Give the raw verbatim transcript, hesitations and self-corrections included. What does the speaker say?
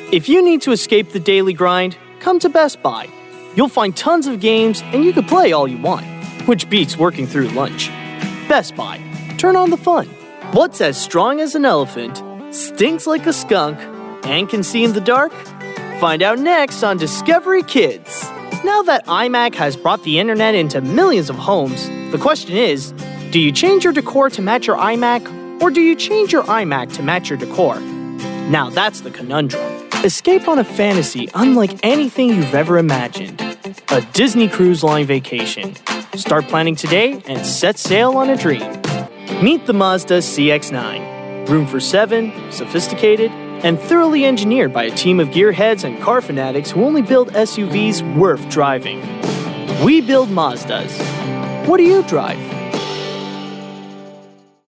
If you need to escape the daily grind, come to Best Buy. You'll find tons of games and you can play all you want, which beats working through lunch. Best Buy. Turn on the fun. What's as strong as an elephant, stinks like a skunk, and can see in the dark? Find out next on Discovery Kids. Now that iMac has brought the internet into millions of homes, the question is, do you change your decor to match your iMac, or do you change your iMac to match your decor? Now that's the conundrum. Escape on a fantasy unlike anything you've ever imagined. A Disney Cruise Line vacation. Start planning today and set sail on a dream. Meet the Mazda C X nine. Room for seven, sophisticated, and thoroughly engineered by a team of gearheads and car fanatics who only build S U Vs worth driving. We build Mazdas. What do you drive?